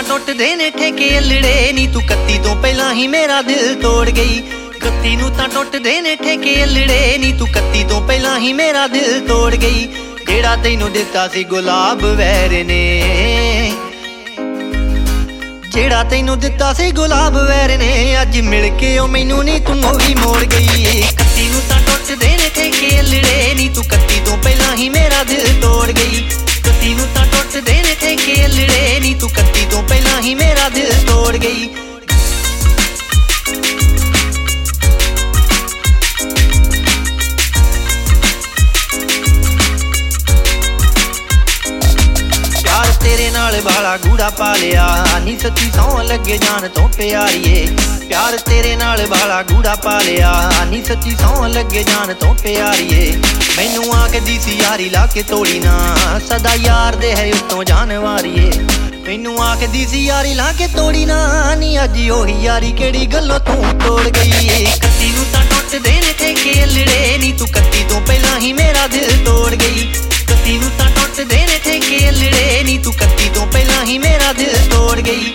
टुटदे ने ठेके अल्लड़े नी तू 31 तो पहला ही मेरा दिल तोड़ गई। 31 नूं तां टुटदे ने ठेके अल्लड़े नी तू 31 तो पहला ही मेरा दिल तोड़ गई। जेड़ा तैनू दिता सी गुलाब वैर ने, जेड़ा तैनू दिता सी गुलाब वैर ने, अज मिल के ओ मैनू नी तू मोही मोड़ गई। 31 नूं तां टुटदे ने ठेके अल्लड़े नी तू 31 तो पहला ही मेरा दिल तोड़ गई। 31 नूं तां टुटदे ने ठेके अल्लड़े नी तू 31 तो पहला ही मेरा दिल तोड़ गई। तेरे नाल बाला गूड़ा पा लिया नी सच्ची सौ लगे जान तो प्यारिए। प्यार तेरे नाल बाला गूड़ा पा लिया नी सच्ची सौ लगे जान तो प्यारिए। मैनू आखदी सी यारी ला के तोड़ी ना, सदा यार दे है उत्तों जान वारिए। मैनू आखदी सी यारी ला के तोड़ी ना, नी अज ओही यारी केड़ी गल्लों तू तोड़ गई। 31 नूं तां टुटदे ने ठेके अल्लड़े नी तू 31 तो पहला ही मेरा दिल तोड़ गई। 31 नूं तां टुटदे ने ठेके अल्लड़े नी तू 31 तो पहला ही मेरा दिल तोड़ गई।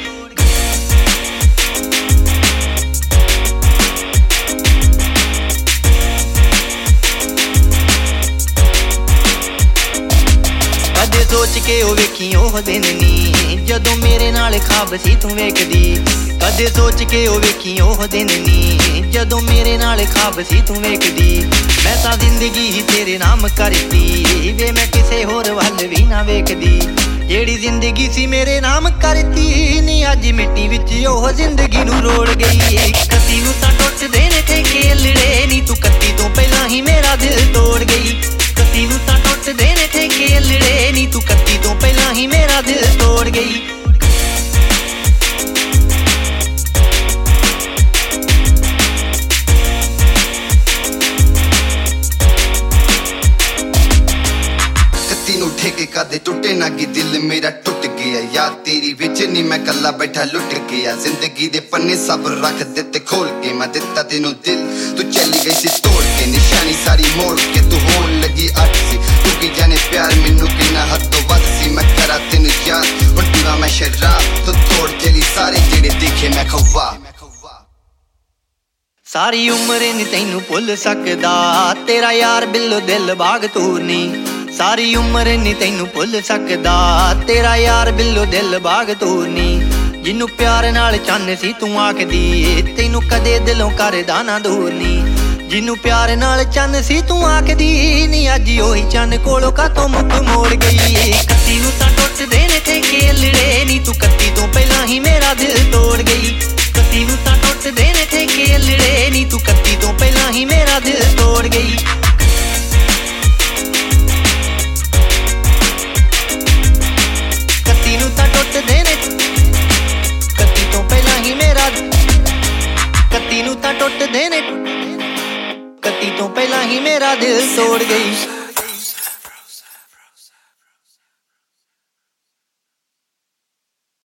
कदे सोच के ओ वेखी ओह दिन नी जदों मेरे नाल ख्वाब सी तू वेखदी। कदे सोच के ओ वेखी ओह दिन नी जदों मेरे नाल ख्वाब सी तू वेखदी। मैं तां जिंदगी ही तेरे नाम करती वे, मैं किसे होर वल भी ना वेखदी। जेड़ी जिंदगी सी मेरे नाम करती नी अज मिट्टी विच ओह जिंदगी नूं रोड़ गई। 31 नूं तां टुटदे ने ठेके अल्लड़े नी तू 31 तो पहला ही मेरा दिल तोड़ गई। 31 नूं तां टुटदे ने ठेके अल्लड़े नी तू 31 तो पहला ही मेरा दिल तोड़ गई। ठेके कदे टुटे ना गी दिल मेरा टुट गया यार तेरी विच नी मैं कला बैठा लुट गया। जिंदगी दे पन्ने सब रख दिते खोल के, मैं दिता तेनू दिल तू चली गई सी तोड़ के। निशानी सारी मोड़ के तू होन लगी अट सी, तू की जाने प्यार मैनू किन्ना हदों वध सी। मैं करा तेनू याद हुण पीवां मैं शराब, तू तोड़ चली सारे जेड़े दिखे मैं ख्वाब। सारी उम्र नी तैनू भुल सकदा तेरा यार बिल्लो दिल बाग तूरनी। सारी उम्र नी तैनू भुल सकदा तेरा यार बिल्लो दिल बाग तूरनी। जिन्नू प्यार नाल चन्न सी तू आखदी तैनू कदे दिलों करदा ना दूर नी। जिन्नू प्यार नाल चन्न सी तू आखदी नी अज ओही चन्न कोलों कातों मुख मोड़ गई। 31 नूं तां टुटदे ने ठेके अल्लड़े नी तू 31 तो पहला ही मेरा दिल तोड़ गई। 31 नूं तां टुटदे ने ठेके अल्लड़े नी तू 31 तो पहला ही मेरा दिल तोड़ गई। 31 नूं तां टुटदे ने 31 तो पहला ही मेरा 31 नूं तां टुटदे ने 31 तो पहला ही मेरा दिल तोड़ गई।